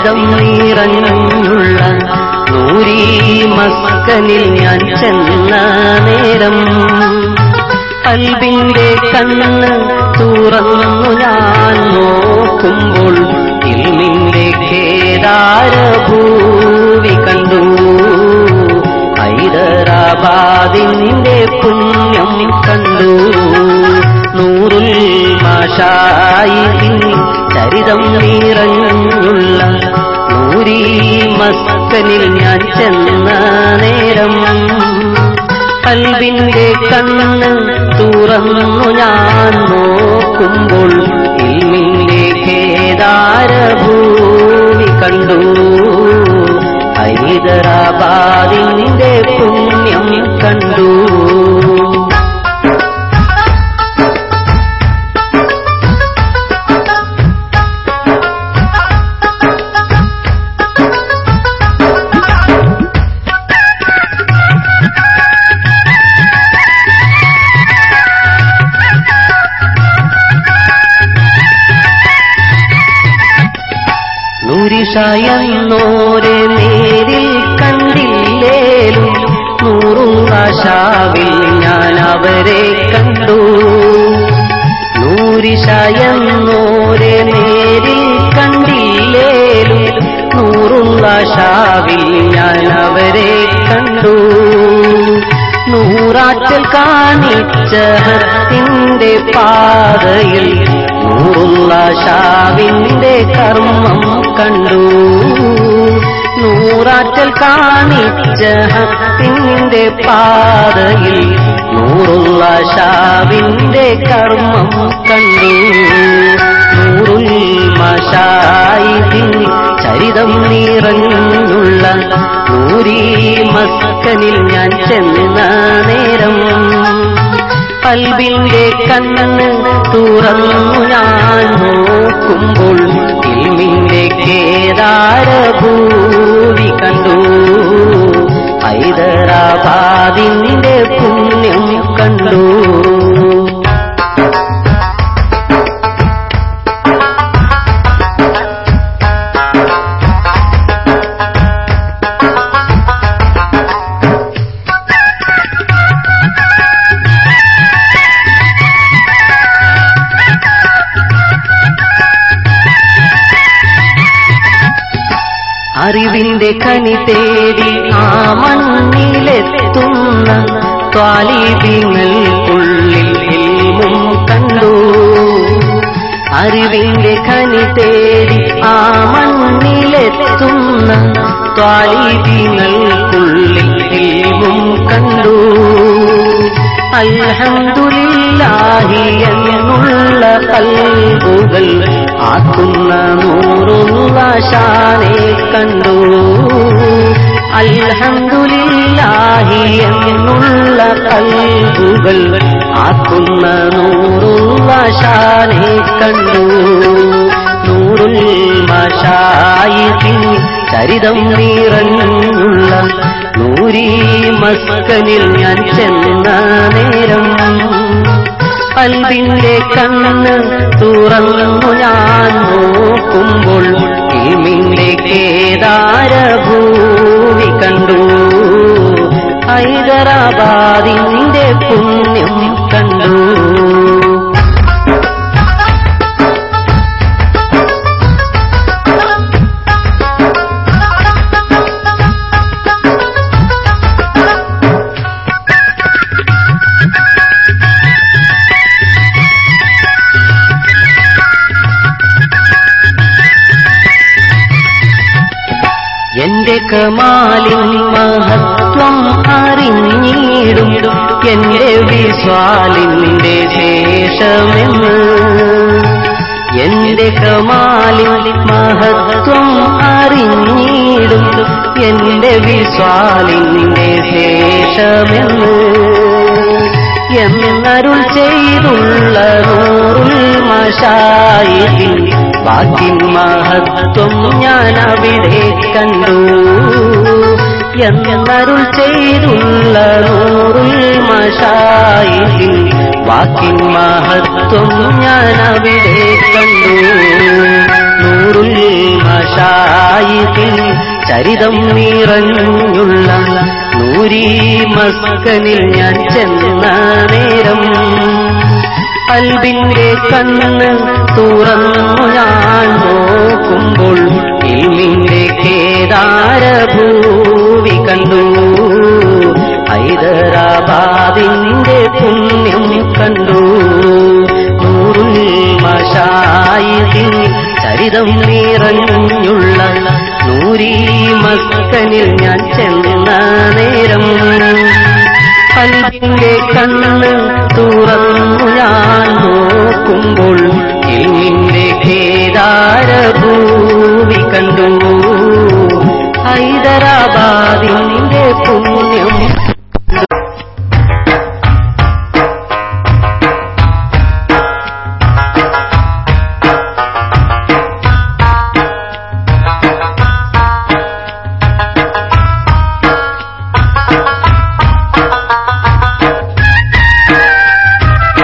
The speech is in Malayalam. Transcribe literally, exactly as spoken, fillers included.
ചരിതം നിറഞ്ഞുള്ള നൂരി മസ്കനിൽ ഞാൻ ചെന്ന നേരം കൽബിന്റെ കണ്ണ് തുറന്നു ഞാൻ നോക്കുമ്പോൾ ഇൽമിന്റെ കേദാരഭൂവി കണ്ടു. ഹൈദരാബാദിന്റെ പുണ്യം കണ്ടു. നൂറുൽ മശായിഖിൻ ചരിതം നിറഞ്ഞുള്ള നൂരി മസ്കനിൽ ഞാൻ ചെന്ന നേരം കൽബിന്റെ കണ്ണ് തുറന്നു ഞാൻ നോക്കുമ്പോൾ ഇൽമിന്റെ കേദാരഭൂമി കണ്ടു. ഹൈദരാബാദിന്റെ പുണ്യം കണ്ടു. നൂരിഷയെന്നോരെ നേരിൽ കണ്ടില്ലേലും നൂറുറാശാവിൽ ഞാൻ അവരെ കണ്ടു. നൂരിഷയെന്നോരെ നേരിൽ കണ്ടില്ലേലും നൂറുറാശാവിൽ ഞാൻ അവരെ കണ്ടു. നൂറാറ്റൽ കാണിച്ച ഹത്തിന്റെ പാതയിൽ നൂറുള്ള ഷാവിന്റെ കർമ്മം കണ്ടു. നൂറാറ്റൽ കാണിച്ച ഹത്തിന്റെ പാതയിൽ നൂറുള്ള ഷാവിന്റെ കർമ്മം കണ്ടു. നൂറുൽ മശായിഖിൻ ചരിതം നിറഞ്ഞുള്ള നൂരി മസ്കനിൽ ഞാൻ ചെന്ന നേരം കൽബിന്റെ കണ്ണ് തുറന്നു ഞാൻ നോക്കുമ്പോൾ ഇൽമിന്റെ കേദാരഭൂവി കണ്ടു. ഹൈദരാബാദിന്റെ പുണ്യം കണ്ടു. അറിവിന്റെ കനി തേടി ആ മണ്ണിലെത്തുന്ന ത്വാലിബിങ്ങൾക്കുള്ളിൽ ഇൽമും കണ്ടു. അറിവിന്റെ കനി തേടി ആ മണ്ണിലെത്തുന്ന ത്വാലിബിങ്ങൾക്കുള്ളിൽ ഇൽമും കണ്ടു. അൽഹംദുലില്ലാഹി എന്നുള്ള ഖൽബുകൾ ആക്കുന്ന നൂറുള്ള ഷാനെ കണ്ടു. അൽഹംദുലില്ലാഹി എന്നുള്ള ഖൽബുകൾ ആക്കുന്ന നൂറുള്ള ഷാനെ കണ്ടു. നൂറുൽ മശായിഖിൻ ചരിതം നിറഞ്ഞുള്ള നൂരി മസ്കനിൽ ഞാൻ ചെന്ന നേരം കൽബിന്റെ കണ്ണ് തുറന്നു ഞാൻ നോക്കുമ്പോൾ ഇൽമിന്റെ കേദാരഭൂമി കണ്ടു. ഹൈദരാബാദിന്റെ പുണ്യം കണ്ടു. എന്റെ കമാലിൻ മഹത്വം അറിഞ്ഞിടും എന്റെ വിസ്വാലിന്റെ ശേഷമെന്ന്. എന്റെ കമാലിൻ മഹത്വം അറിഞ്ഞിടും എന്റെ വിസ്വാലിന്റെ ശേഷമെന്ന്. എന്നരുൾ ചെയ്തുള്ള നൂറുൽ മശായിഖിൻ ബാക്കിൻ മഹത്വം ഞാൻ അവിടെ കണ്ടു. എന്നരുൾ ചെയ്തുള്ള നൂറുൽ മശായിഖിൻ വാക്കിൻ മഹത്വം ഞാൻ അവിടെ കണ്ടു. നൂറുൽ മശായിഖിൻ ചരിതം നിറഞ്ഞുള്ള നൂരി മസ്കനിൽ ഞാൻ ചെന്ന നേരം ഖൽബിന്റെ കണ്ണ് തുറന്നു ഞാൻ നോക്കുമ്പോൾ ഇൽമിന്റെ കേദാരഭൂവി കണ്ടു. ഹൈദരാബാദിന്റെ പുണ്യം കണ്ടു. നൂറുൽ മശായിഖിൻ ചരിതം നിറഞ്ഞുള്ള നൂരി മസ്കനിൽ ഞാൻ ചെന്ന നേരം ഖൽബിന്റെ കണ്ണ് തുറന്നു ഞാൻ നോക്കുമ്പോൾ